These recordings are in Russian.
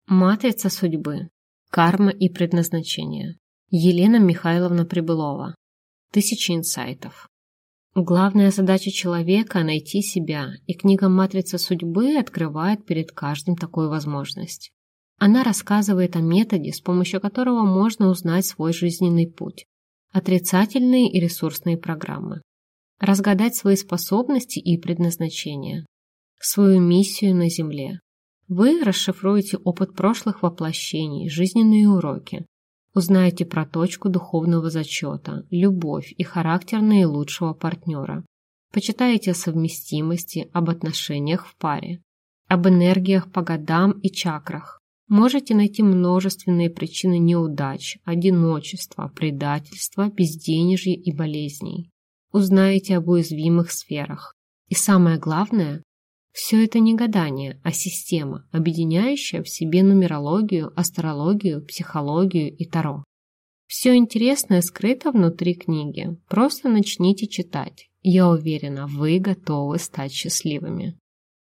Матрица судьбы. Карма и предназначение. Елена Михайловна Прибылова. 1000 инсайтов. Главная задача человека – найти себя, и книга «Матрица судьбы» открывает перед каждым такую возможность. Она рассказывает о методе, с помощью которого можно узнать свой жизненный путь, отрицательные и ресурсные программы, разгадать свои способности и предназначение, свою миссию на Земле. Вы расшифруете опыт прошлых воплощений, жизненные уроки, узнаете про точку духовного зачета, любовь и характер наилучшего партнера, почитаете о совместимости, об отношениях в паре, об энергиях по годам и чакрах. Можете найти множественные причины неудач, одиночества, предательства, безденежья и болезней. Узнаете об уязвимых сферах. И самое главное, все это не гадание, а система, объединяющая в себе нумерологию, астрологию, психологию и таро. Все интересное скрыто внутри книги. Просто начните читать. Я уверена, вы готовы стать счастливыми.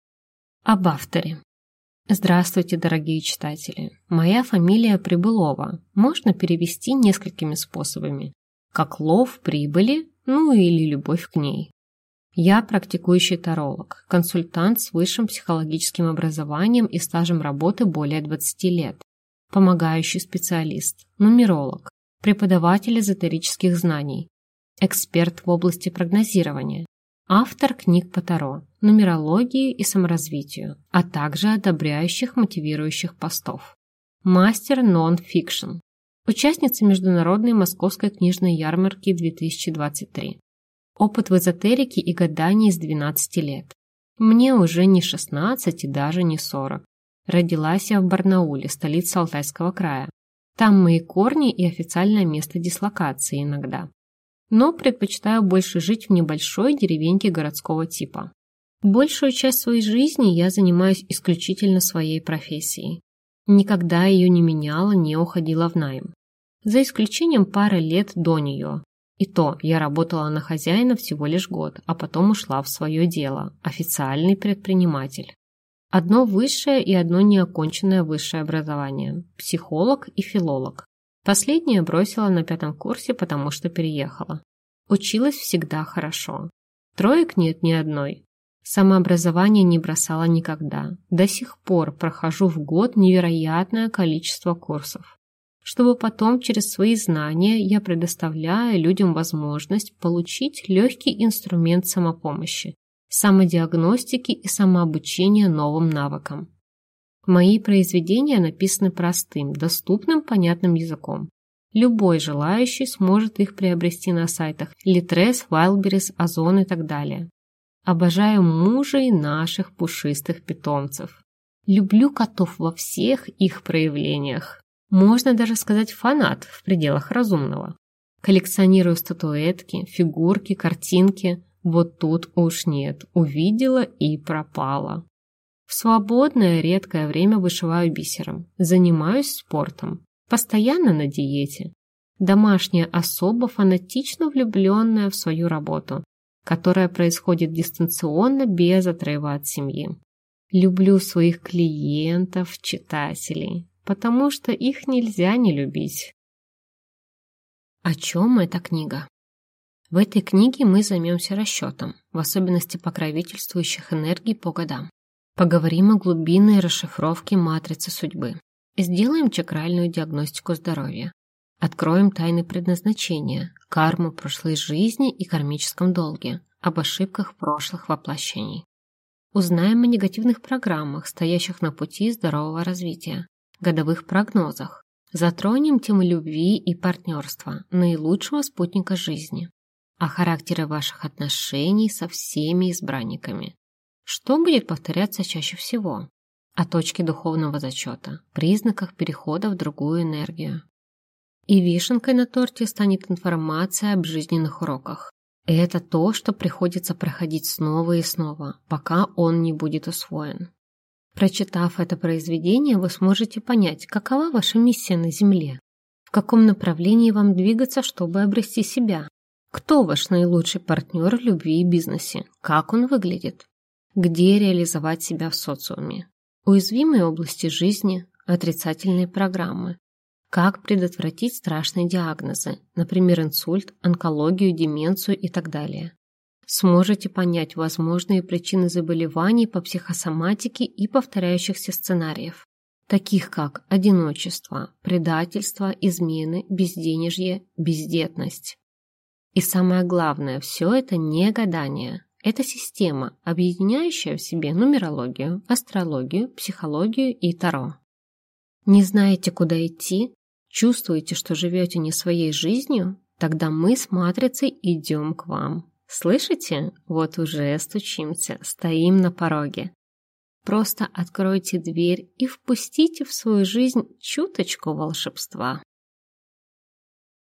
Об авторе. Здравствуйте, дорогие читатели. Моя фамилия Прибылова. Можно перевести несколькими способами. Как лов прибыли, или любовь к ней. Я практикующий таролог, консультант с высшим психологическим образованием и стажем работы более 20 лет, помогающий специалист, нумеролог, преподаватель эзотерических знаний, эксперт в области прогнозирования, автор книг по таро, нумерологии и саморазвитию, а также одобряющих мотивирующих постов, мастер нон-фикшн, участница Международной Московской книжной ярмарки 2023. Опыт в эзотерике и гадании с 12 лет. Мне уже не 16 и даже не 40. Родилась я в Барнауле, столице Алтайского края. Там мои корни и официальное место дислокации иногда. Но предпочитаю больше жить в небольшой деревеньке городского типа. Большую часть своей жизни я занимаюсь исключительно своей профессией. Никогда ее не меняла, не уходила в найм. За исключением пары лет до нее. И то я работала на хозяина всего лишь год, а потом ушла в свое дело, официальный предприниматель. Одно высшее и одно неоконченное высшее образование – психолог и филолог. Последнее бросила на 5 курсе, потому что переехала. Училась всегда хорошо. Троек нет ни одной. Самообразование не бросала никогда. До сих пор прохожу в год невероятное количество курсов. Чтобы потом через свои знания я предоставляю людям возможность получить легкий инструмент самопомощи, самодиагностики и самообучения новым навыкам. Мои произведения написаны простым, доступным, понятным языком. Любой желающий сможет их приобрести на сайтах Litres, Wildberries, Озон и так далее. Обожаю мужей наших пушистых питомцев. Люблю котов во всех их проявлениях. Можно даже сказать фанат в пределах разумного. Коллекционирую статуэтки, фигурки, картинки. Вот тут уж нет, увидела и пропала. В свободное, редкое время вышиваю бисером. Занимаюсь спортом. Постоянно на диете. Домашняя особа, фанатично влюбленная в свою работу, которая происходит дистанционно, без отрыва от семьи. Люблю своих клиентов, читателей. Потому что их нельзя не любить. О чем эта книга? В этой книге мы займемся расчетом, в особенности покровительствующих энергий по годам. Поговорим о глубинной расшифровке матрицы судьбы. Сделаем чакральную диагностику здоровья. Откроем тайны предназначения, карму прошлой жизни и кармическом долге, об ошибках прошлых воплощений. Узнаем о негативных программах, стоящих на пути здорового развития. Годовых прогнозах. Затронем темы любви и партнерства, наилучшего спутника жизни. О характере ваших отношений со всеми избранниками. Что будет повторяться чаще всего? О точке духовного зачета, признаках перехода в другую энергию. И вишенкой на торте станет информация об жизненных уроках. Это то, что приходится проходить снова и снова, пока он не будет усвоен. Прочитав это произведение, вы сможете понять, какова ваша миссия на Земле, в каком направлении вам двигаться, чтобы обрести себя, кто ваш наилучший партнер в любви и бизнесе, как он выглядит, где реализовать себя в социуме, уязвимые области жизни, отрицательные программы. Как предотвратить страшные диагнозы, например, инсульт, онкологию, деменцию и так далее. Сможете понять возможные причины заболеваний по психосоматике и повторяющихся сценариев, таких как одиночество, предательство, измены, безденежье, бездетность. И самое главное, все это не гадание. Это система, объединяющая в себе нумерологию, астрологию, психологию и таро. Не знаете, куда идти? Чувствуете, что живете не своей жизнью? Тогда мы с матрицей идем к вам. Слышите? Вот уже стучимся, стоим на пороге. Просто откройте дверь и впустите в свою жизнь чуточку волшебства.